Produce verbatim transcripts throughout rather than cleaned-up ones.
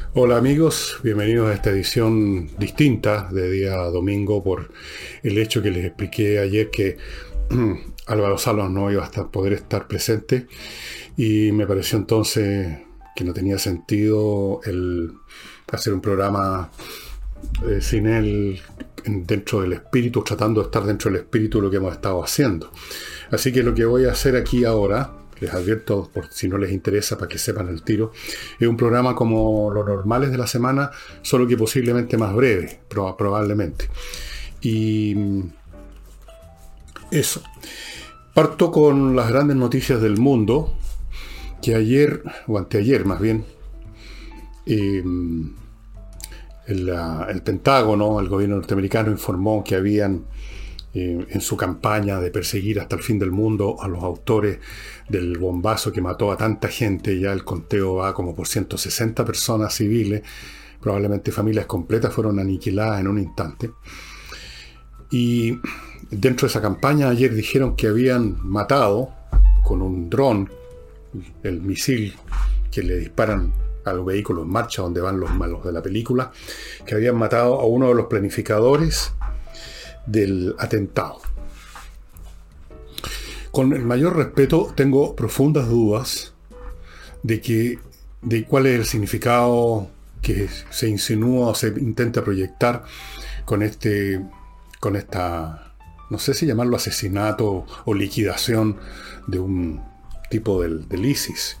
Hola amigos, bienvenidos a esta edición distinta de día domingo por el hecho que les expliqué ayer que Álvaro Salas no iba a estar- poder estar presente y me pareció entonces que no tenía sentido el hacer un programa eh, sin él en- dentro del espíritu, tratando de estar dentro del espíritu de lo que hemos estado haciendo. Así que lo que voy a hacer aquí ahora, les advierto por si no les interesa para que sepan el tiro, es un programa como los normales de la semana, solo que posiblemente más breve, proba- probablemente. Y mm, eso. Parto con las grandes noticias del mundo, que ayer, o anteayer más bien, eh, el, la- el Pentágono, el gobierno norteamericano, informó que habían eh, en su campaña de perseguir hasta el fin del mundo a los autores del bombazo que mató a tanta gente. Ya el conteo va como por ciento sesenta personas civiles, probablemente familias completas fueron aniquiladas en un instante. Y dentro de esa campaña ayer dijeron que habían matado con un dron, el misil que le disparan a los vehículos en marcha donde van los malos de la película, que habían matado a uno de los planificadores del atentado. Con el mayor respeto, tengo profundas dudas de que de cuál es el significado que se insinúa o se intenta proyectar con este, con esta, no sé si llamarlo asesinato o liquidación de un tipo del, del ISIS.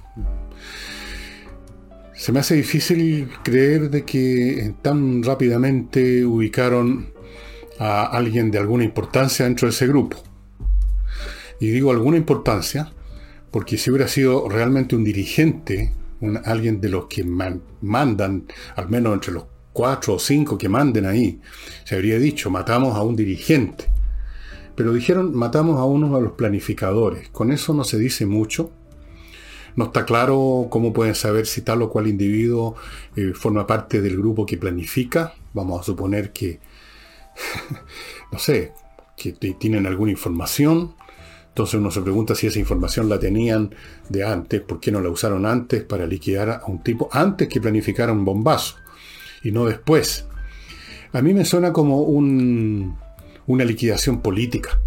Se me hace difícil creer de que tan rápidamente ubicaron a alguien de alguna importancia dentro de ese grupo. Y digo alguna importancia porque si hubiera sido realmente un dirigente, un, alguien de los que man, mandan, al menos entre los cuatro o cinco que manden ahí, se habría dicho, matamos a un dirigente. Pero dijeron, matamos a uno de los planificadores. Con eso no se dice mucho. No está claro cómo pueden saber si tal o cual individuo eh, forma parte del grupo que planifica. Vamos a suponer que, no sé, que t- tienen alguna información. Entonces uno se pregunta si esa información la tenían de antes, ¿por qué no la usaron antes para liquidar a un tipo antes que planificara un bombazo y no después? A mí me suena como un, una liquidación política.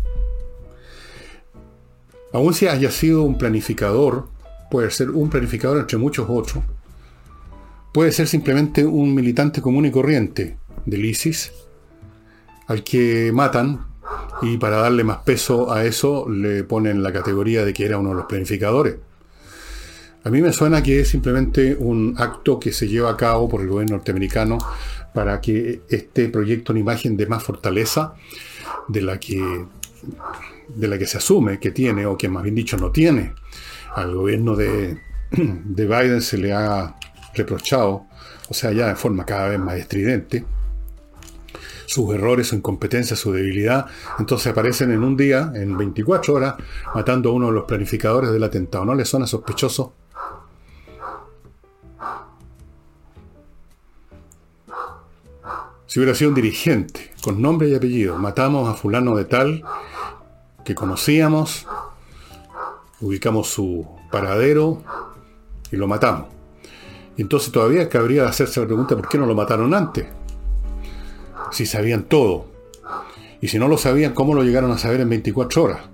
Aun si haya sido un planificador, puede ser un planificador entre muchos otros, puede ser simplemente un militante común y corriente del ISIS al que matan. Y para darle más peso a eso, le ponen la categoría de que era uno de los planificadores. A mí me suena que es simplemente un acto que se lleva a cabo por el gobierno norteamericano para que este proyecte una imagen de más fortaleza de la que, de la que se asume que tiene, o que más bien dicho no tiene. Al gobierno de, de Biden se le ha reprochado, o sea, ya de forma cada vez más estridente, sus errores, su incompetencia, su debilidad. Entonces aparecen en un día, en veinticuatro horas, matando a uno de los planificadores del atentado. ¿No les suena sospechoso? Si hubiera sido un dirigente, con nombre y apellido, matamos a fulano de tal, que conocíamos, ubicamos su paradero y lo matamos. Y entonces todavía cabría hacerse la pregunta, ¿por qué no lo mataron antes? Si sabían todo. Y si no lo sabían, ¿cómo lo llegaron a saber en veinticuatro horas?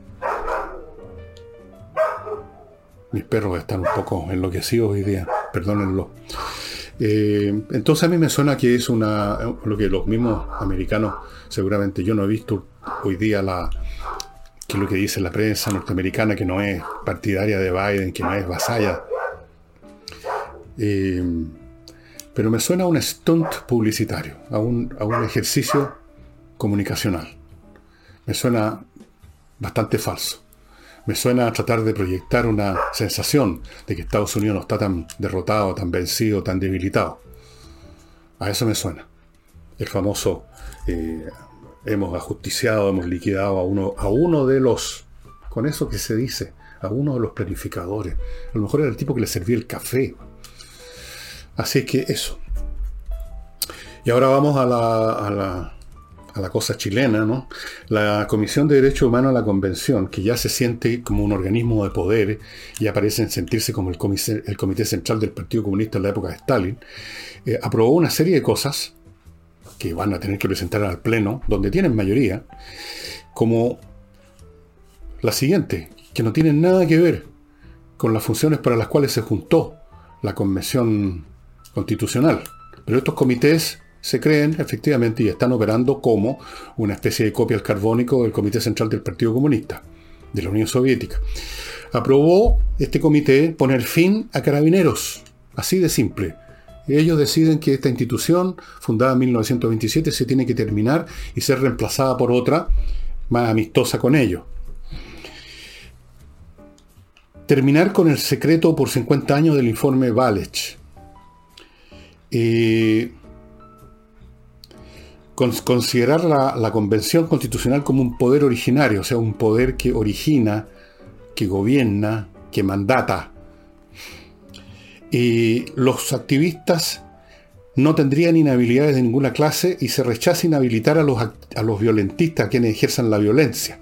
Mis perros están un poco enloquecidos hoy día, perdónenlo. Eh, entonces a mí me suena que es una lo que los mismos americanos, seguramente yo no he visto hoy día la que es lo que dice la prensa norteamericana, que no es partidaria de Biden, que no es vasalla. Eh, pero me suena a un stunt publicitario, a un, a un ejercicio comunicacional. Me suena bastante falso. Me suena a tratar de proyectar una sensación de que Estados Unidos no está tan derrotado, tan vencido, tan debilitado. A eso me suena. El famoso eh, hemos ajusticiado, hemos liquidado a uno, a uno de los, con eso que se dice, a uno de los planificadores. A lo mejor era el tipo que le servía el café. Así que eso. Y ahora vamos a la, a la a la cosa chilena, ¿no? La Comisión de Derechos Humanos de la Convención, que ya se siente como un organismo de poder, ya parece sentirse como el comité, el comité central del Partido Comunista en la época de Stalin, eh, aprobó una serie de cosas que van a tener que presentar al Pleno, donde tienen mayoría, como la siguiente, que no tienen nada que ver con las funciones para las cuales se juntó la Convención Constitucional. Pero estos comités se creen efectivamente y están operando como una especie de copia al carbónico del Comité Central del Partido Comunista de la Unión Soviética. Aprobó este comité poner fin a Carabineros, así de simple. Ellos deciden que esta institución, fundada en mil novecientos veintisiete, se tiene que terminar y ser reemplazada por otra más amistosa con ellos. Terminar con el secreto por cincuenta años del informe Walech. Eh, considerar la, la Convención Constitucional como un poder originario, o sea, un poder que origina, que gobierna, que mandata. Y los activistas no tendrían inhabilidades de ninguna clase y se rechaza inhabilitar a los, a los violentistas, a quienes ejerzan la violencia.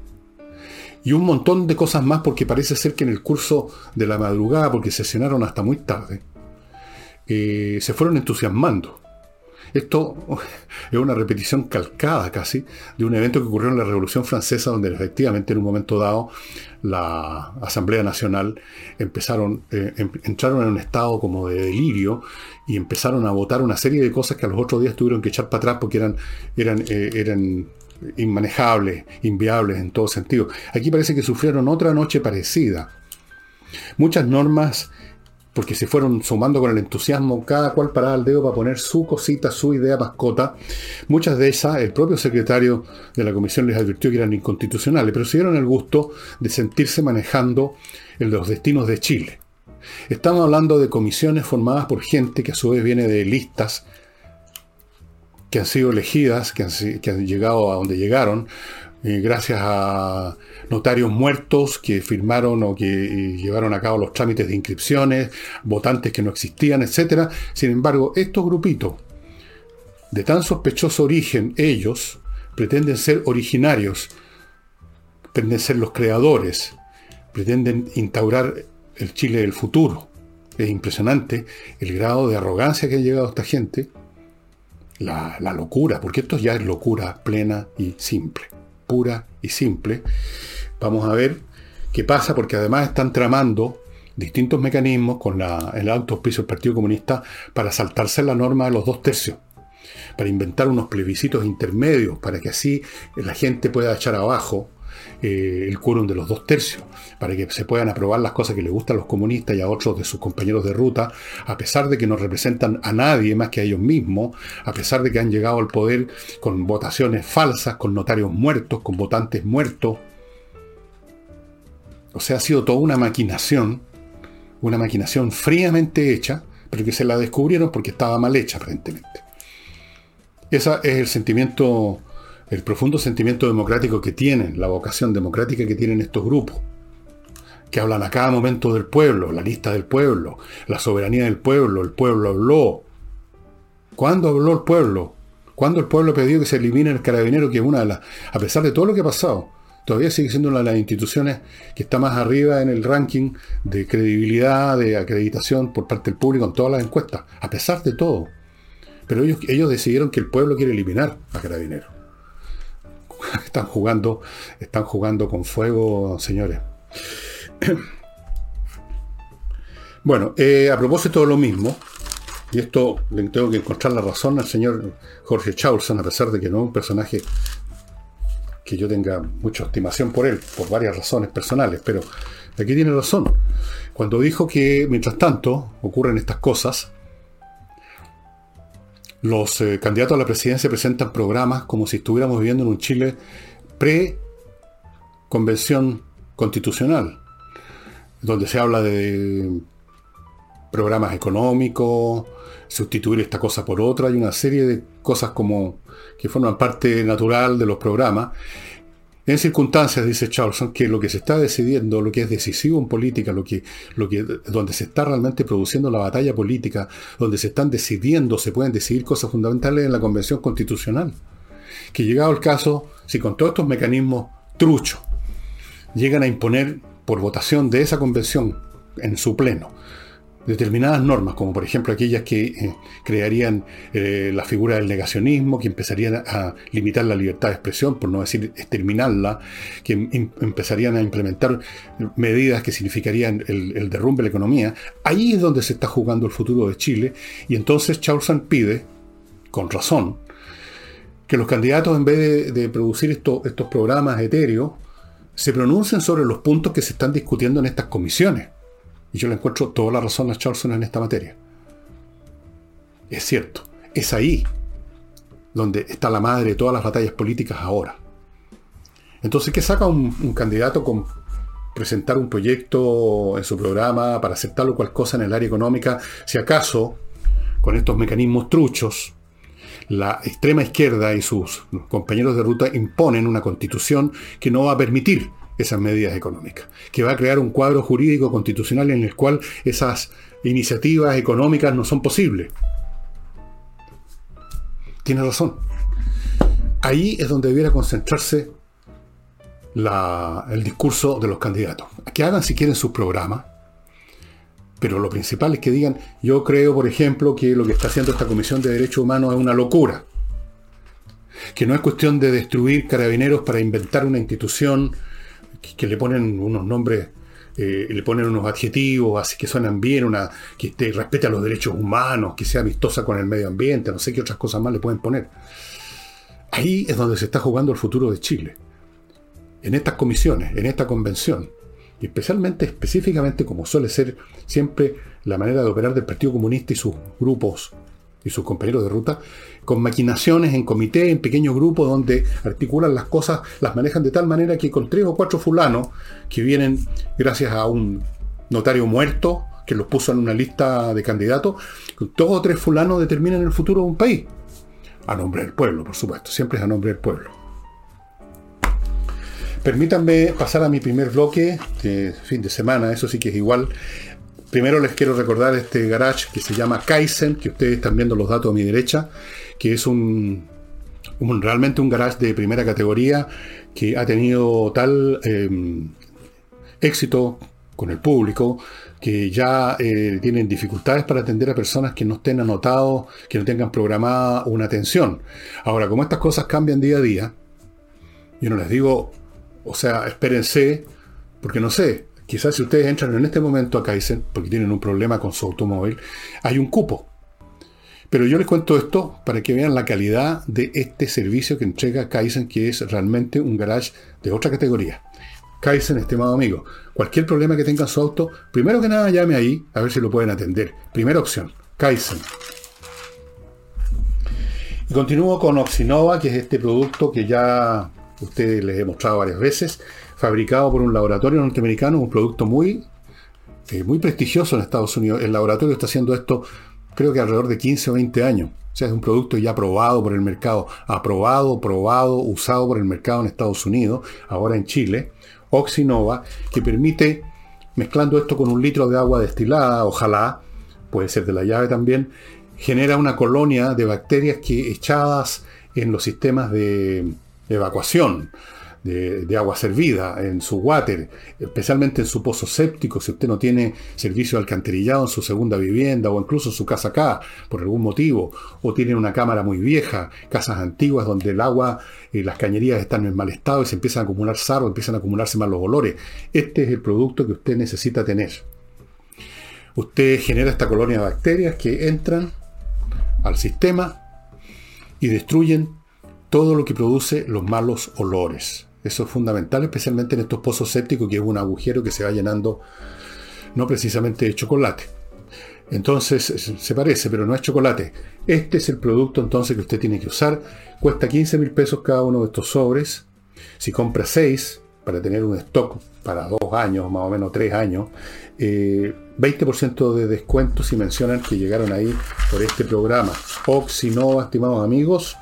Y un montón de cosas más, porque parece ser que en el curso de la madrugada, porque sesionaron hasta muy tarde, eh, se fueron entusiasmando. Esto es una repetición calcada casi de un evento que ocurrió en la Revolución Francesa, donde efectivamente en un momento dado la Asamblea Nacional empezaron, eh, entraron en un estado como de delirio y empezaron a votar una serie de cosas que a los otros días tuvieron que echar para atrás porque eran, eran, eh, eran inmanejables, inviables en todo sentido. Aquí parece que sufrieron otra noche parecida. Muchas normas, porque se fueron sumando con el entusiasmo, cada cual paraba el dedo para poner su cosita, su idea mascota. Muchas de esas, el propio secretario de la comisión les advirtió que eran inconstitucionales, pero se dieron el gusto de sentirse manejando en los destinos de Chile. Estamos hablando de comisiones formadas por gente que a su vez viene de listas que han sido elegidas, que han, que han llegado a donde llegaron, eh, gracias a notarios muertos que firmaron o que eh, llevaron a cabo los trámites de inscripciones, votantes que no existían, etcétera. Sin embargo, estos grupitos, de tan sospechoso origen, ellos pretenden ser originarios, pretenden ser los creadores, pretenden instaurar el Chile del futuro. Es impresionante el grado de arrogancia que ha llegado a esta gente, la, la locura, porque esto ya es locura plena y simple. Pura y simple. Vamos a ver qué pasa, porque además están tramando distintos mecanismos con la, el alto auspicio del Partido Comunista para saltarse la norma de los dos tercios, para inventar unos plebiscitos intermedios, para que así la gente pueda echar abajo eh, el quórum de los dos tercios, para que se puedan aprobar las cosas que les gustan a los comunistas y a otros de sus compañeros de ruta, a pesar de que no representan a nadie más que a ellos mismos, a pesar de que han llegado al poder con votaciones falsas, con notarios muertos, con votantes muertos. O sea, ha sido toda una maquinación, una maquinación fríamente hecha, pero que se la descubrieron porque estaba mal hecha aparentemente. Ese es el sentimiento, el profundo sentimiento democrático que tienen, la vocación democrática que tienen estos grupos, que hablan a cada momento del pueblo, la lista del pueblo, la soberanía del pueblo, el pueblo habló. ¿Cuándo habló el pueblo? ¿Cuándo el pueblo pidió que se elimine el carabinero, que es una de las, a pesar de todo lo que ha pasado, todavía sigue siendo una de las instituciones que está más arriba en el ranking de credibilidad, de acreditación por parte del público en todas las encuestas, a pesar de todo? Pero ellos, ellos decidieron que el pueblo quiere eliminar a Carabineros. Están jugando, están jugando con fuego, señores. Bueno, eh, a propósito de lo mismo, y esto le tengo que encontrar la razón al señor Jorge Chausson, a pesar de que no es un personaje que yo tenga mucha estimación por él, por varias razones personales, pero aquí tiene razón. Cuando dijo que, mientras tanto, ocurren estas cosas, los eh, candidatos a la presidencia presentan programas como si estuviéramos viviendo en un Chile pre-convención constitucional, donde se habla de programas económicos, sustituir esta cosa por otra, y una serie de cosas como que forman parte natural de los programas, en circunstancias, dice Chausson, que lo que se está decidiendo, lo que es decisivo en política, lo que, lo que, donde se está realmente produciendo la batalla política, donde se están decidiendo, se pueden decidir cosas fundamentales en la Convención Constitucional. que llegado el caso, si con todos estos mecanismos truchos llegan a imponer por votación de esa convención en su pleno determinadas normas, como por ejemplo aquellas que eh, crearían eh, la figura del negacionismo, que empezarían a, a limitar la libertad de expresión, por no decir exterminarla, que em, empezarían a implementar medidas que significarían el, el derrumbe de la economía. Ahí es donde se está jugando el futuro de Chile, y entonces Chausson pide, con razón, que los candidatos, en vez de, de producir esto, estos programas etéreos, se pronuncien sobre los puntos que se están discutiendo en estas comisiones. Y yo le encuentro toda la razón a Chausson en esta materia. Es cierto, es ahí donde está la madre de todas las batallas políticas ahora. Entonces, ¿qué saca un, un candidato con presentar un proyecto en su programa para hacer tal o cual cosa en el área económica, si acaso, con estos mecanismos truchos, la extrema izquierda y sus compañeros de ruta imponen una constitución que no va a permitir esas medidas económicas, que va a crear un cuadro jurídico constitucional en el cual esas iniciativas económicas no son posibles? Tiene razón. Ahí es donde debiera concentrarse la, el discurso de los candidatos. Que hagan si quieren sus programas, pero lo principal es que digan: yo creo, por ejemplo, que lo que está haciendo esta Comisión de Derechos Humanos es una locura, que no es cuestión de destruir Carabineros para inventar una institución que le ponen unos nombres, eh, le ponen unos adjetivos así que suenan bien, una que esté, respete a los derechos humanos, que sea amistosa con el medio ambiente, no sé qué otras cosas más le pueden poner. Ahí es donde se está jugando el futuro de Chile, en estas comisiones, en esta convención, y especialmente, específicamente, como suele ser siempre la manera de operar del Partido Comunista y sus grupos y sus compañeros de ruta, con maquinaciones en comité, en pequeños grupos, donde articulan las cosas, las manejan de tal manera que con tres o cuatro fulanos, que vienen gracias a un notario muerto, que los puso en una lista de candidatos, con dos o tres fulanos determinan el futuro de un país. A nombre del pueblo, por supuesto, siempre es a nombre del pueblo. Permítanme pasar a mi primer bloque de fin de semana, eso sí que es igual. Primero les quiero recordar este garage que se llama Kaizen, que ustedes están viendo los datos a mi derecha, que es un, un realmente un garage de primera categoría que ha tenido tal eh, éxito con el público que ya eh, tienen dificultades para atender a personas que no estén anotados, que no tengan programada una atención. Ahora, como estas cosas cambian día a día, yo no les digo, o sea, espérense, porque no sé, quizás si ustedes entran en este momento a Kaizen, porque tienen un problema con su automóvil, hay un cupo. Pero yo les cuento esto para que vean la calidad de este servicio que entrega Kaizen, que es realmente un garage de otra categoría. Kaizen, estimado amigo, cualquier problema que tenga en su auto, primero que nada llame ahí, a ver si lo pueden atender. Primera opción, Kaizen. Y continúo con Oxinova, que es este producto que ya a ustedes les he mostrado varias veces, fabricado por un laboratorio norteamericano, un producto muy, eh, muy prestigioso en Estados Unidos. El laboratorio está haciendo esto, creo que alrededor de quince o veinte años. O sea, es un producto ya aprobado por el mercado, aprobado, probado, usado por el mercado en Estados Unidos, ahora en Chile. Oxinova, que permite, mezclando esto con un litro de agua destilada, ojalá, puede ser de la llave también, genera una colonia de bacterias que, echadas en los sistemas de evacuación, De, de agua servida, en su water, especialmente en su pozo séptico, si usted no tiene servicio de alcantarillado en su segunda vivienda o incluso en su casa acá, por algún motivo, o tiene una cámara muy vieja, casas antiguas donde el agua y las cañerías están en mal estado y se empiezan a acumular sarro, empiezan a acumularse malos olores. Este es el producto que usted necesita tener. Usted genera esta colonia de bacterias que entran al sistema y destruyen todo lo que produce los malos olores. Eso es fundamental, especialmente en estos pozos sépticos, que es un agujero que se va llenando, no precisamente de chocolate. Entonces, se parece, pero no es chocolate. Este es el producto entonces que usted tiene que usar. Cuesta quince mil pesos cada uno de estos sobres. Si compra seis, para tener un stock para dos años, más o menos tres años, eh, veinte por ciento de descuento si mencionan que llegaron ahí por este programa. Oxinova, estimados amigos.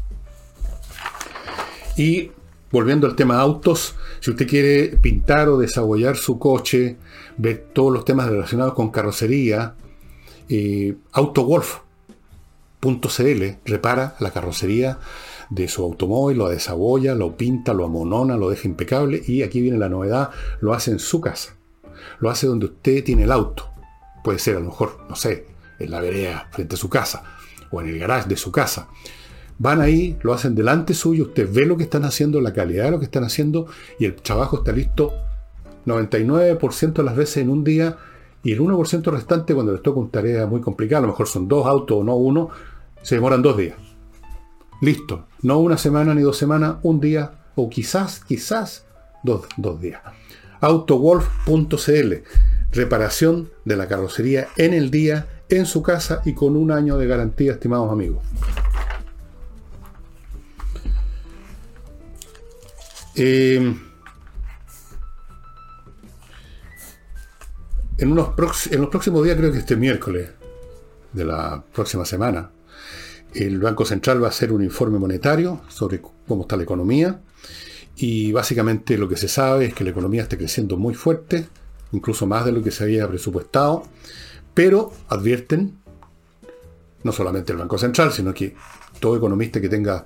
Y volviendo al tema autos, si usted quiere pintar o desabollar su coche, ver todos los temas relacionados con carrocería, eh, autowolf punto c l repara la carrocería de su automóvil, lo desabolla, lo pinta, lo amonona, lo deja impecable, y aquí viene la novedad, lo hace en su casa. Lo hace donde usted tiene el auto. Puede ser a lo mejor, no sé, en la vereda frente a su casa, o en el garage de su casa. Van ahí, lo hacen delante suyo, usted ve lo que están haciendo, la calidad de lo que están haciendo, y el trabajo está listo noventa y nueve por ciento de las veces en un día, y el uno por ciento restante, cuando les toca una tarea muy complicada, a lo mejor son dos autos o no uno, se demoran dos días. Listo. No una semana ni dos semanas, un día, o quizás, quizás, dos, dos días. Autowolf punto c l. Reparación de la carrocería en el día, en su casa y con un año de garantía, estimados amigos. Eh, en, unos prox- en los próximos días, creo que este miércoles de la próxima semana, el Banco Central va a hacer un informe monetario sobre cómo está la economía, y básicamente lo que se sabe es que la economía está creciendo muy fuerte, incluso más de lo que se había presupuestado, pero advierten, no solamente el Banco Central, sino que todo economista que tenga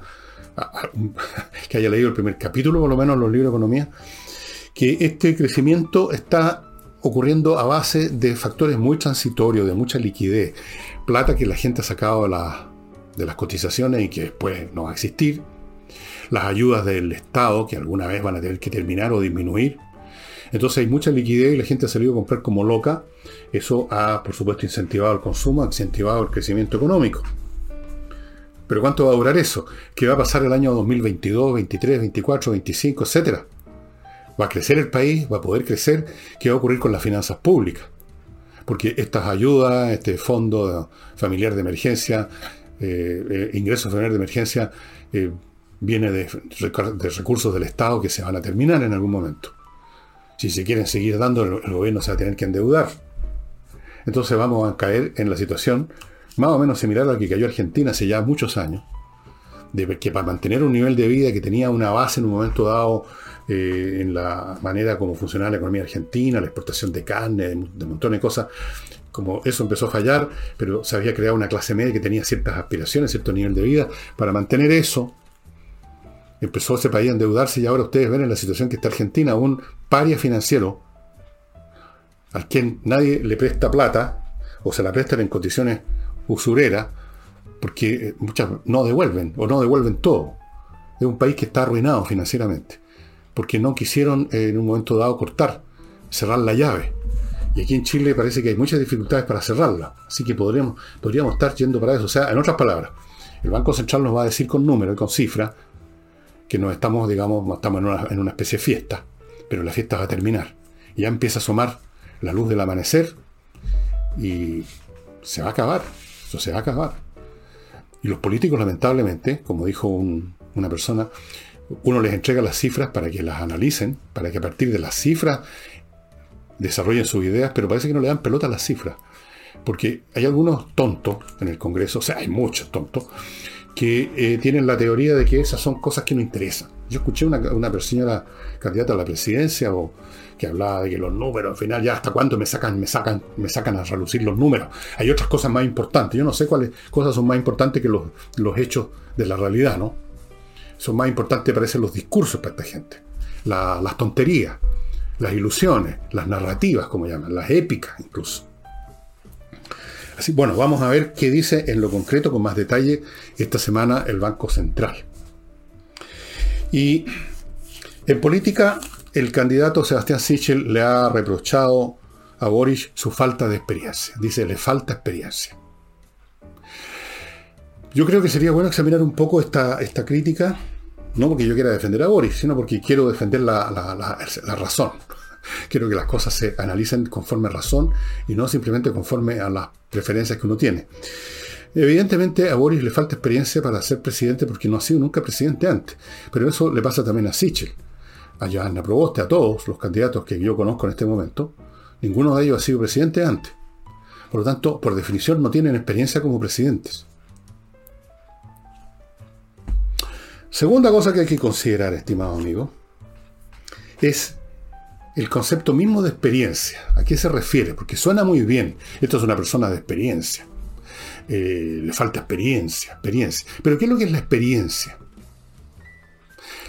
que haya leído el primer capítulo, por lo menos, en los libros de economía, que este crecimiento está ocurriendo a base de factores muy transitorios, de mucha liquidez, plata que la gente ha sacado de, la, de las cotizaciones y que después no va a existir, las ayudas del Estado que alguna vez van a tener que terminar o disminuir. Entonces hay mucha liquidez y la gente ha salido a comprar como loca. Eso ha, por supuesto, incentivado el consumo, ha incentivado el crecimiento económico. Pero ¿cuánto va a durar eso? ¿Qué va a pasar el año dos mil veintidós, veintitrés, veinticuatro, veinticinco, etcétera? ¿Va a crecer el país? ¿Va a poder crecer? ¿Qué va a ocurrir con las finanzas públicas? Porque estas ayudas, este fondo familiar de emergencia, eh, eh, ingresos familiares de emergencia, eh, viene de, de recursos del Estado que se van a terminar en algún momento. Si se quieren seguir dando, el, el gobierno se va a tener que endeudar. Entonces vamos a caer en la situación más o menos similar a la que cayó Argentina hace ya muchos años, de que para mantener un nivel de vida que tenía una base en un momento dado, eh, en la manera como funcionaba la economía argentina, la exportación de carne, de, de montones de cosas, como eso empezó a fallar, pero se había creado una clase media que tenía ciertas aspiraciones, cierto nivel de vida. Para mantener eso, empezó ese país a endeudarse, y ahora ustedes ven en la situación que está Argentina, un paria financiero al quien nadie le presta plata, o se la prestan en condiciones usureras, porque muchas no devuelven, o no devuelven todo. Es un país que está arruinado financieramente, porque no quisieron eh, en un momento dado cortar, cerrar la llave. Y aquí en Chile parece que hay muchas dificultades para cerrarla, así que podríamos, podríamos estar yendo para eso. O sea, en otras palabras, el Banco Central nos va a decir con números, con cifras, que nos estamos, digamos, estamos en una, en una especie de fiesta, pero la fiesta va a terminar. Y ya empieza a asomar la luz del amanecer y se va a acabar. Eso se va a acabar. Y los políticos, lamentablemente, como dijo un, una persona, uno les entrega las cifras para que las analicen, para que a partir de las cifras desarrollen sus ideas, pero parece que no le dan pelota a las cifras. Porque hay algunos tontos en el Congreso, o sea, hay muchos tontos, que eh, tienen la teoría de que esas son cosas que no interesan. Yo escuché una, una señora candidata a la presidencia o, que hablaba de que los números, al final, ya hasta cuándo me sacan, me sacan, me sacan a relucir los números. Hay otras cosas más importantes. Yo no sé cuáles cosas son más importantes que los, los hechos de la realidad, ¿no? Son más importantes, parecen, los discursos para esta gente. La, las tonterías, las ilusiones, las narrativas, como llaman, las épicas incluso. Así, bueno, vamos a ver qué dice en lo concreto, con más detalle, esta semana el Banco Central. Y en política, el candidato Sebastián Sichel le ha reprochado a Boric su falta de experiencia. Dice, le falta experiencia. Yo creo que sería bueno examinar un poco esta, esta crítica, no porque yo quiera defender a Boric, sino porque quiero defender la, la, la, la razón. Quiero que las cosas se analicen conforme a razón y no simplemente conforme a las preferencias que uno tiene. Evidentemente a Boric le falta experiencia para ser presidente porque no ha sido nunca presidente antes. Pero eso le pasa también a Sichel, a Johanna Proboste, a todos los candidatos que yo conozco en este momento. Ninguno de ellos ha sido presidente antes. Por lo tanto, por definición no tienen experiencia como presidentes. Segunda cosa que hay que considerar, estimado amigo, es el concepto mismo de experiencia. ¿A qué se refiere? Porque suena muy bien. Esto es una persona de experiencia. Eh, le falta experiencia, experiencia. Pero ¿qué es lo que es la experiencia?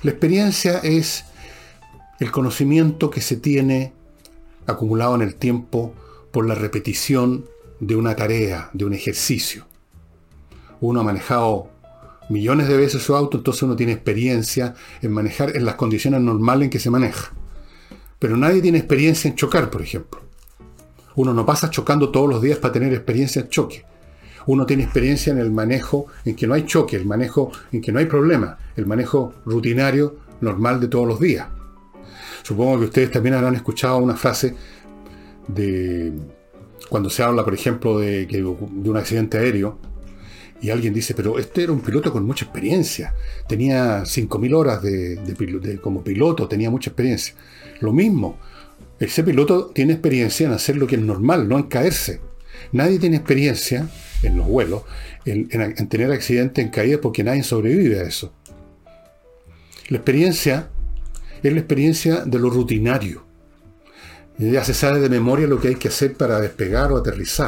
La experiencia es el conocimiento que se tiene acumulado en el tiempo por la repetición de una tarea, de un ejercicio. Uno ha manejado millones de veces su auto, entonces uno tiene experiencia en manejar en las condiciones normales en que se maneja. Pero nadie tiene experiencia en chocar, por ejemplo. Uno no pasa chocando todos los días para tener experiencia en choque. Uno tiene experiencia en el manejo en que no hay choque, el manejo en que no hay problema, el manejo rutinario, normal de todos los días. Supongo que ustedes también habrán escuchado una frase de cuando se habla, por ejemplo, de, de un accidente aéreo, y alguien dice, pero este era un piloto con mucha experiencia, tenía cinco mil horas de, de, de, como piloto, tenía mucha experiencia. Lo mismo, ese piloto tiene experiencia en hacer lo que es normal, no en caerse. Nadie tiene experiencia en los vuelos, en, en, en tener accidentes, en caídas, porque nadie sobrevive a eso. La experiencia es la experiencia de lo rutinario. Ya se sabe de memoria lo que hay que hacer para despegar o aterrizar.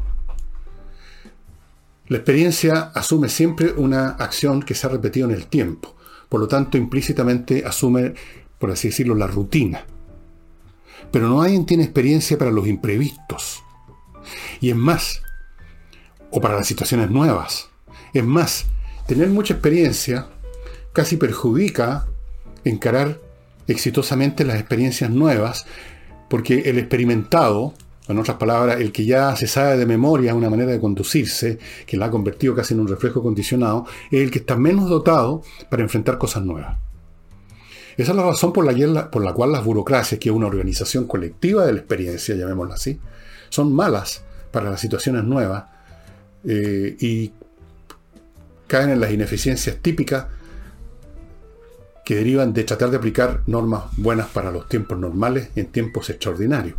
La experiencia asume siempre una acción que se ha repetido en el tiempo. Por lo tanto, implícitamente asume, por así decirlo, la rutina. Pero no alguien tiene experiencia para los imprevistos. Y es más, o para las situaciones nuevas. Es más, tener mucha experiencia casi perjudica encarar exitosamente las experiencias nuevas, porque el experimentado, en otras palabras, el que ya se sabe de memoria una manera de conducirse, que la ha convertido casi en un reflejo condicionado, es el que está menos dotado para enfrentar cosas nuevas. Esa es la razón por la, por la cual las burocracias, que es una organización colectiva de la experiencia, llamémosla así, son malas para las situaciones nuevas eh, y caen en las ineficiencias típicas que derivan de tratar de aplicar normas buenas para los tiempos normales en tiempos extraordinarios.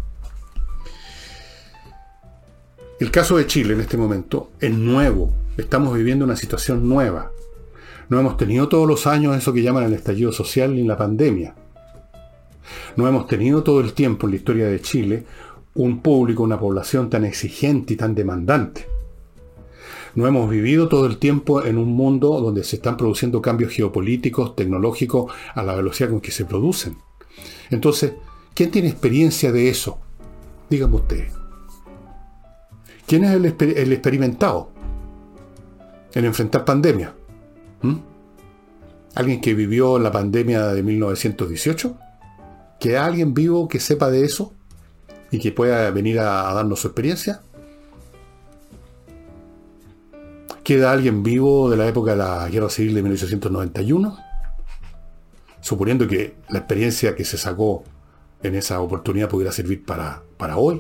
El caso de Chile en este momento es nuevo. Estamos viviendo una situación nueva. No hemos tenido todos los años eso que llaman el estallido social ni la pandemia. No hemos tenido todo el tiempo en la historia de Chile un público, una población tan exigente y tan demandante. No hemos vivido todo el tiempo en un mundo donde se están produciendo cambios geopolíticos, tecnológicos, a la velocidad con que se producen. Entonces, ¿quién tiene experiencia de eso? Díganme ustedes. ¿Quién es el, exper- el experimentado en enfrentar pandemia? ¿Mm? ¿Alguien que vivió la pandemia de mil novecientos dieciocho? ¿Queda alguien vivo que sepa de eso y que pueda venir a, a darnos su experiencia? ¿Queda alguien vivo de la época de la Guerra Civil de mil ochocientos noventa y uno? Suponiendo que la experiencia que se sacó en esa oportunidad pudiera servir para, para hoy.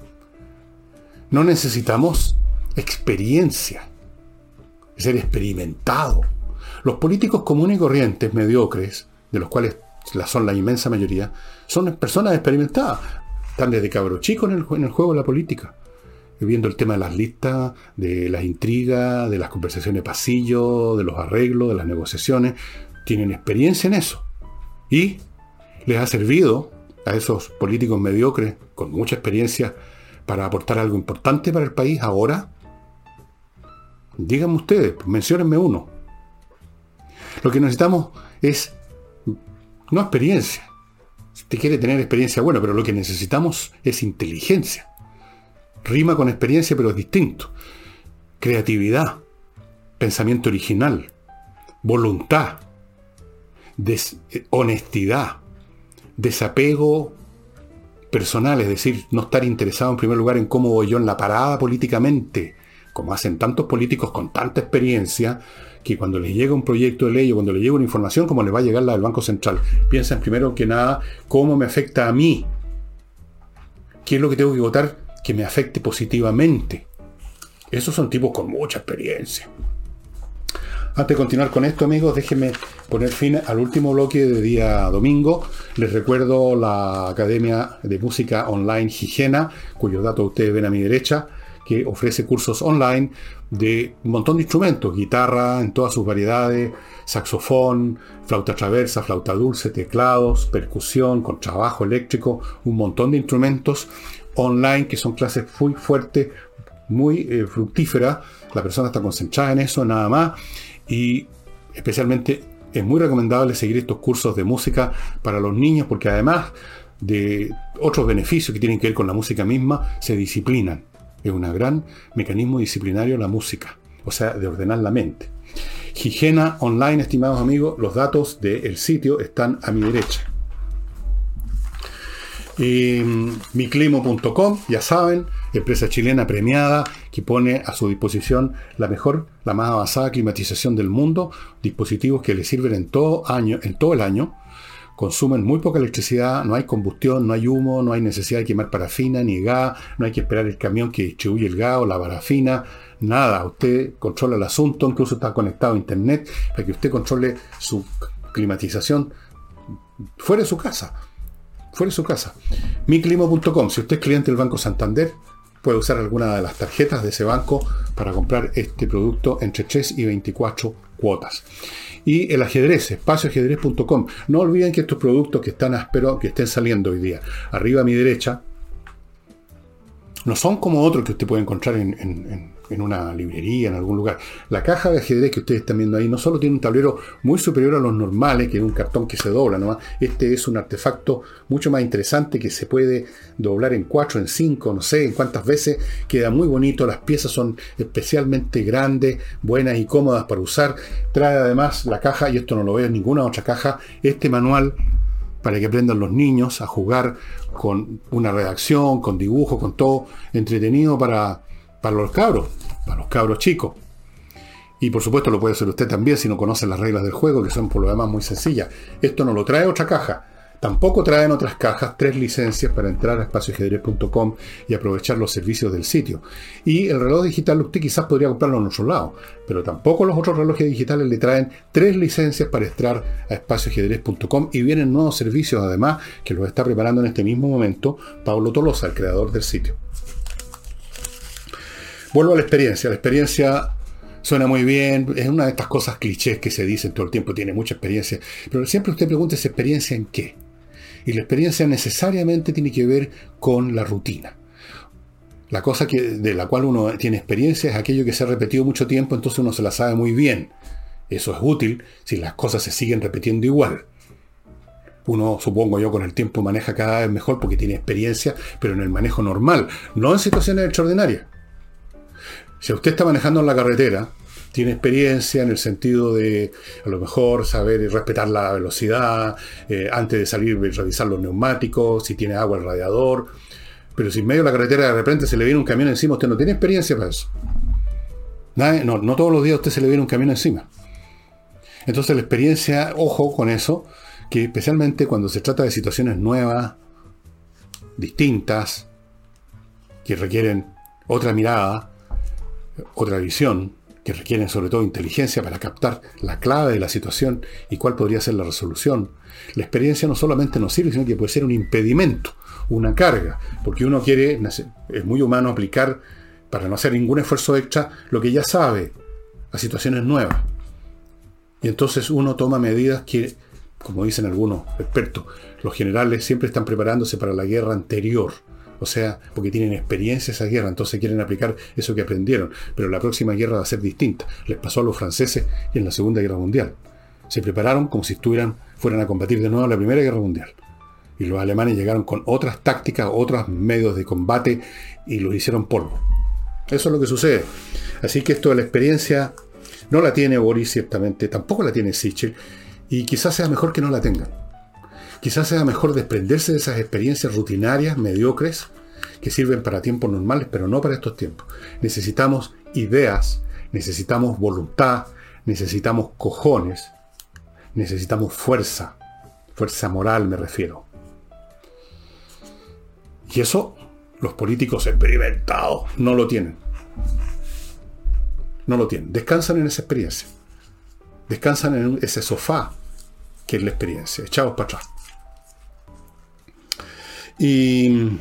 No necesitamos experiencia, ser experimentado. Los políticos comunes y corrientes, mediocres, de los cuales son la inmensa mayoría, son personas experimentadas. Están desde cabro chico en el, en el juego de la política, viendo el tema de las listas, de las intrigas, de las conversaciones de pasillo, de los arreglos, de las negociaciones. Tienen experiencia en eso. Y les ha servido a esos políticos mediocres, con mucha experiencia, para aportar algo importante para el país ahora. Díganme ustedes, menciónenme uno. Lo que necesitamos es, no experiencia. Si usted quiere tener experiencia, bueno, pero lo que necesitamos es inteligencia. Rima con experiencia, pero es distinto. Creatividad, pensamiento original, voluntad, des- honestidad, desapego personal, es decir, no estar interesado en primer lugar en cómo voy yo en la parada políticamente, como hacen tantos políticos con tanta experiencia, que cuando les llega un proyecto de ley o cuando les llega una información, como les va a llegar la del Banco Central, piensan primero que nada cómo me afecta a mí, qué es lo que tengo que votar que me afecte positivamente. Esos son tipos con mucha experiencia. Antes de continuar con esto, amigos, déjenme poner fin al último bloque de día domingo. Les recuerdo la Academia de Música Online Higiena, cuyos datos ustedes ven a mi derecha, que ofrece cursos online de un montón de instrumentos, guitarra en todas sus variedades, saxofón, flauta traversa, flauta dulce, teclados, percusión, contrabajo eléctrico, un montón de instrumentos online que son clases muy fuertes, muy eh, fructíferas. La persona está concentrada en eso, nada más, y especialmente es muy recomendable seguir estos cursos de música para los niños, porque además de otros beneficios que tienen que ver con la música misma, se disciplinan. Es un gran mecanismo disciplinario la música, o sea, de ordenar la mente. Higiena Online, estimados amigos, los datos del sitio están a mi derecha. Eh, miclimo punto com, ya saben, empresa chilena premiada que pone a su disposición la mejor, la más avanzada climatización del mundo, dispositivos que les sirven en todo año, en todo el año, consumen muy poca electricidad, no hay combustión, no hay humo, no hay necesidad de quemar parafina ni gas, no hay que esperar el camión que distribuye el gas o la parafina, nada, usted controla el asunto, incluso está conectado a internet para que usted controle su climatización fuera de su casa. Fuera de su casa. miclimo punto com. Si usted es cliente del Banco Santander, puede usar alguna de las tarjetas de ese banco para comprar este producto entre tres y veinticuatro cuotas. Y el ajedrez, espacio ajedrez punto com. No olviden que estos productos que están ásperos, que estén saliendo hoy día, arriba a mi derecha, no son como otros que usted puede encontrar en, en, en, en una librería, en algún lugar. La caja de ajedrez que ustedes están viendo ahí no solo tiene un tablero muy superior a los normales, que es un cartón que se dobla nomás. Este es un artefacto mucho más interesante que se puede doblar en cuatro, en cinco, no sé en cuántas veces. Queda muy bonito, las piezas son especialmente grandes, buenas y cómodas para usar. Trae además la caja, y esto no lo veo en ninguna otra caja, este manual para que aprendan los niños a jugar con una redacción, con dibujo, con todo entretenido para, para los cabros, para los cabros chicos. Y por supuesto lo puede hacer usted también si no conoce las reglas del juego, que son por lo demás muy sencillas. Esto no lo trae otra caja. Tampoco traen otras cajas tres licencias para entrar a espacio ajedrez punto com y aprovechar los servicios del sitio. Y el reloj digital usted quizás podría comprarlo en otro lado, pero tampoco los otros relojes digitales le traen tres licencias para entrar a espacio ajedrez punto com, y vienen nuevos servicios además que los está preparando en este mismo momento Pablo Tolosa, el creador del sitio. Vuelvo a la experiencia. La experiencia suena muy bien, es una de estas cosas clichés que se dicen todo el tiempo, tiene mucha experiencia, pero siempre usted pregunta, ¿esa experiencia en qué? Y la experiencia necesariamente tiene que ver con la rutina. La cosa que, de la cual uno tiene experiencia es aquello que se ha repetido mucho tiempo, entonces uno se la sabe muy bien. Eso es útil si las cosas se siguen repitiendo igual. Uno, supongo yo, con el tiempo maneja cada vez mejor porque tiene experiencia, pero en el manejo normal, no en situaciones extraordinarias. Si usted está manejando en la carretera, tiene experiencia en el sentido de, a lo mejor, saber respetar la velocidad, eh, antes de salir revisar los neumáticos, si tiene agua el radiador. Pero si en medio de la carretera de repente se le viene un camión encima, usted no tiene experiencia para eso. Nada, no, no todos los días a usted se le viene un camión encima. Entonces la experiencia, ojo con eso, que especialmente cuando se trata de situaciones nuevas, distintas, que requieren otra mirada, otra visión, que requieren sobre todo inteligencia para captar la clave de la situación y cuál podría ser la resolución. La experiencia no solamente nos sirve, sino que puede ser un impedimento, una carga, porque uno quiere, es muy humano aplicar, para no hacer ningún esfuerzo extra, lo que ya sabe a situaciones nuevas. Y entonces uno toma medidas que, como dicen algunos expertos, los generales siempre están preparándose para la guerra anterior. O sea, porque tienen experiencia esa guerra, entonces quieren aplicar eso que aprendieron. Pero la próxima guerra va a ser distinta. Les pasó a los franceses y en la Segunda Guerra Mundial. Se prepararon como si estuvieran, fueran a combatir de nuevo la Primera Guerra Mundial. Y los alemanes llegaron con otras tácticas, otros medios de combate y los hicieron polvo. Eso es lo que sucede. Así que esto de la experiencia no la tiene Boris, ciertamente, tampoco la tiene Sichel, y quizás sea mejor que no la tengan. Quizás sea mejor desprenderse de esas experiencias rutinarias, mediocres, que sirven para tiempos normales, pero no para estos tiempos. Necesitamos ideas, necesitamos voluntad, necesitamos cojones, necesitamos fuerza, fuerza moral me refiero. Y eso los políticos experimentados no lo tienen. No lo tienen. Descansan en esa experiencia. Descansan en ese sofá que es la experiencia, echados para atrás. Y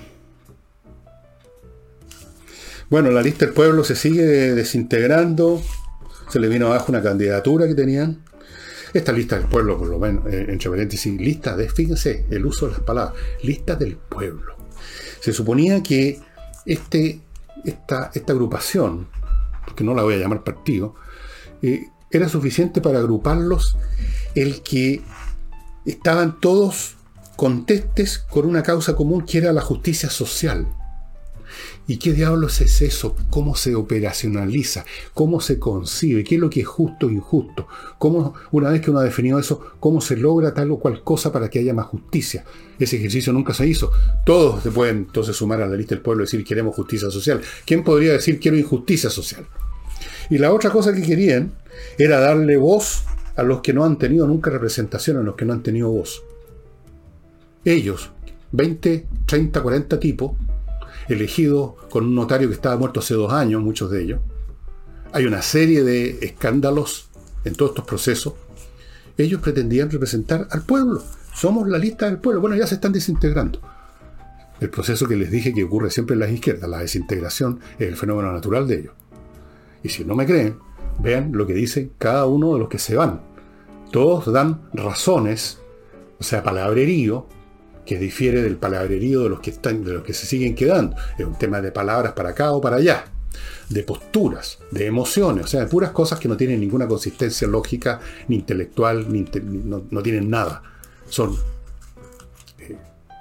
bueno, la lista del pueblo se sigue desintegrando. Se le vino abajo una candidatura que tenían. Esta lista del pueblo, por lo menos, eh, entre paréntesis, lista de, fíjense, el uso de las palabras, lista del pueblo. Se suponía que este, esta, esta agrupación, porque no la voy a llamar partido, eh, era suficiente para agruparlos el que estaban todos contestes con una causa común que era la justicia social. ¿Y qué diablos es eso? ¿Cómo se operacionaliza? ¿Cómo se concibe? ¿Qué es lo que es justo e injusto? ¿Cómo, una vez que uno ha definido eso, cómo se logra tal o cual cosa para que haya más justicia? Ese ejercicio nunca se hizo. Todos se pueden entonces sumar a la lista del pueblo y decir queremos justicia social. ¿Quién podría decir quiero injusticia social? Y la otra cosa que querían era darle voz a los que no han tenido nunca representación, a los que no han tenido voz. Ellos, veinte, treinta, cuarenta tipos, elegidos con un notario que estaba muerto hace dos años, muchos de ellos. Hay una serie de escándalos en todos estos procesos. Ellos pretendían representar al pueblo. Somos la lista del pueblo. Bueno, ya se están desintegrando. El proceso que les dije que ocurre siempre en las izquierdas, la desintegración, es el fenómeno natural de ellos. Y si no me creen, vean lo que dice cada uno de los que se van. Todos dan razones, o sea, palabrerío, que difiere del palabrerío de los que están, de los que se siguen quedando. Es un tema de palabras para acá o para allá, de posturas, de emociones, o sea, de puras cosas que no tienen ninguna consistencia lógica, ni intelectual, ni inte- no, no tienen nada. Son eh,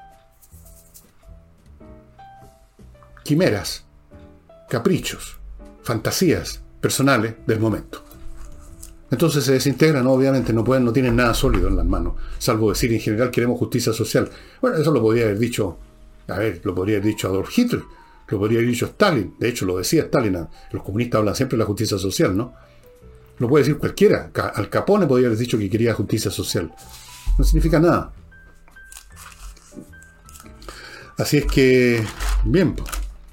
quimeras, caprichos, fantasías personales del momento. Entonces se desintegran, ¿no? Obviamente no pueden, no tienen nada sólido en las manos, salvo decir en general queremos justicia social. Bueno, eso lo podría haber dicho, a ver, lo podría haber dicho Adolf Hitler, lo podría haber dicho Stalin, de hecho lo decía Stalin, los comunistas hablan siempre de la justicia social, ¿no? Lo puede decir cualquiera, Al Capone podría haber dicho que quería justicia social. No significa nada. Así es que, bien, pues.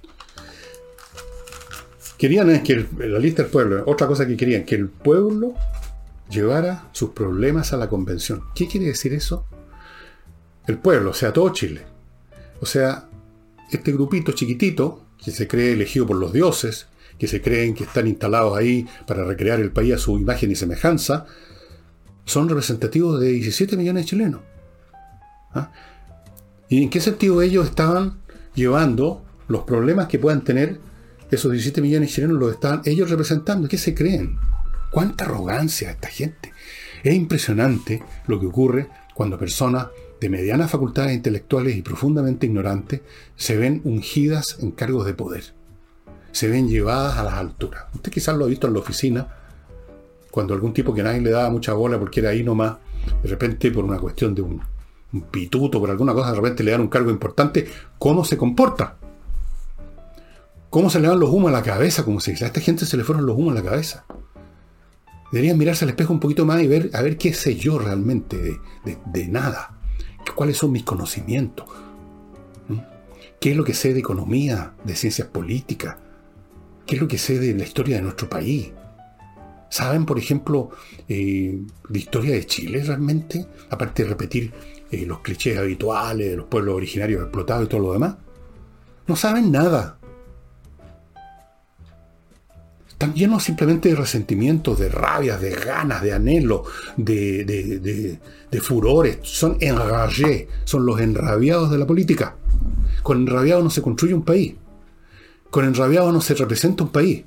Querían es que el, la lista del pueblo, otra cosa que querían, que el pueblo llevara sus problemas a la convención. ¿Qué quiere decir eso? El pueblo, o sea, todo Chile. O sea, este grupito chiquitito, que se cree elegido por los dioses, que se creen que están instalados ahí para recrear el país a su imagen y semejanza, son representativos de diecisiete millones de chilenos. ¿Ah? ¿Y en qué sentido ellos estaban llevando los problemas que puedan tener esos diecisiete millones de chilenos? Los estaban ellos representando? ¿Qué se creen? ¡Cuánta arrogancia esta gente! Es impresionante lo que ocurre cuando personas de medianas facultades intelectuales y profundamente ignorantes se ven ungidas en cargos de poder. Se ven llevadas a las alturas. Usted quizás lo ha visto en la oficina, cuando algún tipo que nadie le daba mucha bola porque era ahí nomás, de repente por una cuestión de un, un pituto, por alguna cosa, de repente le dan un cargo importante, ¿cómo se comporta? ¿Cómo se le dan los humos a la cabeza? Como si a esta gente se le fueron los humos a la cabeza. Deberían mirarse al espejo un poquito más y ver, a ver qué sé yo realmente de, de, de nada. ¿Cuáles son mis conocimientos? ¿Mm? ¿Qué es lo que sé de economía, de ciencias políticas? ¿Qué es lo que sé de la historia de nuestro país? ¿Saben, por ejemplo, eh, la historia de Chile realmente? Aparte de repetir eh, los clichés habituales de los pueblos originarios explotados y todo lo demás. No saben nada. Están llenos simplemente de resentimientos, de rabias, de ganas, de anhelo, de, de, de, de furores. Son enragés, son los enrabiados de la política. Con enrabiados no se construye un país. Con enrabiados no se representa un país.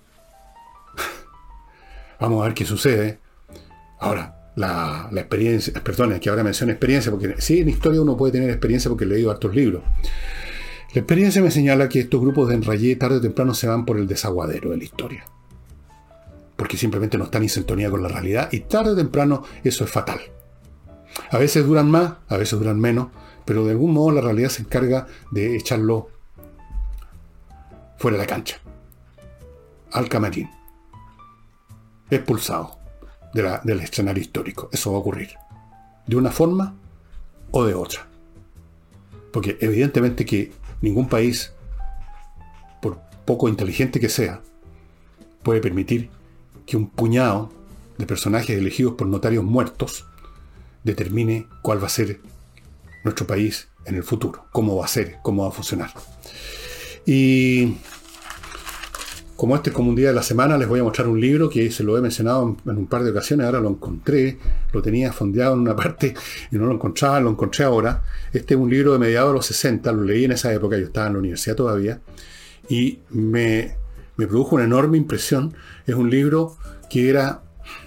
Vamos a ver qué sucede. Ahora, la, la experiencia, perdón, es que ahora menciono experiencia, porque sí, en historia uno puede tener experiencia porque he leído hartos libros. La experiencia me señala que estos grupos de enrayé tarde o temprano se van por el desaguadero de la historia. Porque simplemente no están en sintonía con la realidad y tarde o temprano eso es fatal. A veces duran más, a veces duran menos, pero de algún modo la realidad se encarga de echarlo fuera de la cancha, al camarín, expulsado de la, del escenario histórico. Eso va a ocurrir, de una forma o de otra. Porque evidentemente que ningún país, por poco inteligente que sea, puede permitir que un puñado de personajes elegidos por notarios muertos determine cuál va a ser nuestro país en el futuro, cómo va a ser, cómo va a funcionar. Y como este es como un día de la semana, les voy a mostrar un libro que se lo he mencionado en un par de ocasiones. Ahora lo encontré, lo tenía fondeado en una parte y no lo encontraba, lo encontré ahora. Este es un libro de mediados de los sesenta, lo leí en esa época, yo estaba en la universidad todavía, y me, me produjo una enorme impresión. Es un libro que era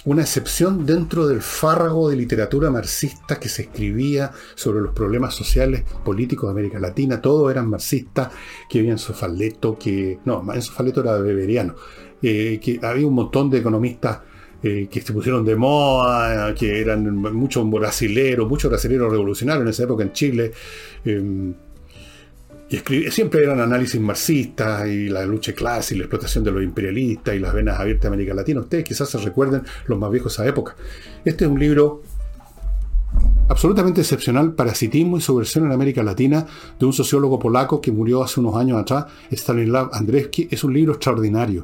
una excepción dentro del fárrago de literatura marxista que se escribía sobre los problemas sociales, políticos de América Latina. Todos eran marxistas, que había Enzo Faleto, que... No, Enzo Faleto era beberiano. Eh, que había un montón de economistas eh, que se pusieron de moda, que eran muchos brasileros, muchos brasileros revolucionarios en esa época en Chile. Eh, Y escribí, siempre eran análisis marxistas y la lucha de clase y la explotación de los imperialistas y las venas abiertas de América Latina. Ustedes quizás se recuerden, los más viejos de esa época. Este es un libro absolutamente excepcional, Parasitismo y subversión en América Latina, de un sociólogo polaco que murió hace unos años atrás, Stanislaw Andrzejewski. Es un libro extraordinario.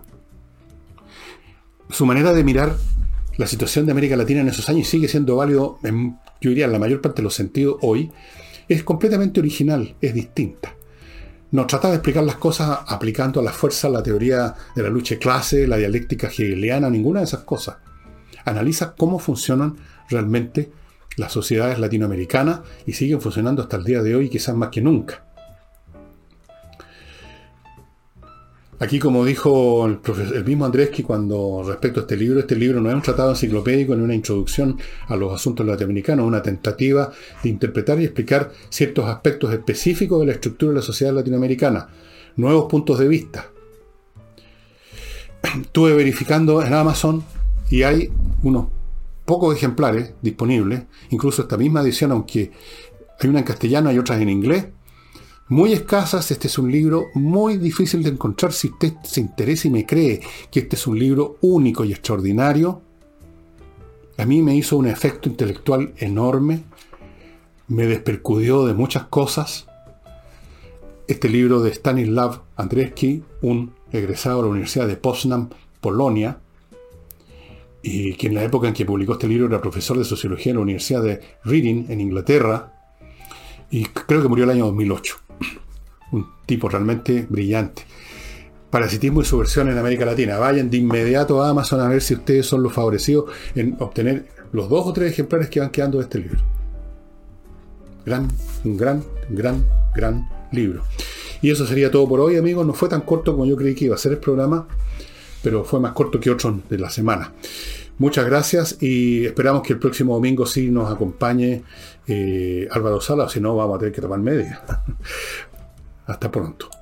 Su manera de mirar la situación de América Latina en esos años sigue siendo válido, en, yo diría, en la mayor parte de los sentidos hoy. Es completamente original, es distinta. Nos trata de explicar las cosas aplicando a la fuerza la teoría de la lucha de clase, la dialéctica hegeliana, ninguna de esas cosas. Analiza cómo funcionan realmente las sociedades latinoamericanas y siguen funcionando hasta el día de hoy, quizás más que nunca. Aquí, como dijo el, profesor, el mismo Andrzejewski cuando respecto a este libro, este libro no es un tratado enciclopédico ni una introducción a los asuntos latinoamericanos, es una tentativa de interpretar y explicar ciertos aspectos específicos de la estructura de la sociedad latinoamericana, nuevos puntos de vista. Estuve verificando en Amazon y hay unos pocos ejemplares disponibles, incluso esta misma edición, aunque hay una en castellano y otras en inglés, muy escasas. Este es un libro muy difícil de encontrar. Si usted se interesa y me cree que este es un libro único y extraordinario, a mí me hizo un efecto intelectual enorme, me despercudió de muchas cosas. Este libro de Stanislaw Andrzejewski, un egresado de la Universidad de Poznań, Polonia, y que en la época en que publicó este libro era profesor de sociología en la Universidad de Reading, en Inglaterra, y creo que murió el año dos mil ocho. Un tipo realmente brillante. Parasitismo y subversión en América Latina. Vayan de inmediato a Amazon a ver si ustedes son los favorecidos en obtener los dos o tres ejemplares que van quedando de este libro. Gran, un gran, gran, gran libro. Y eso sería todo por hoy, amigos. No fue tan corto como yo creí que iba a ser el programa, pero fue más corto que otros de la semana. Muchas gracias y esperamos que el próximo domingo sí nos acompañe eh, Álvaro Salas, o si no vamos a tener que tomar media. Hasta pronto.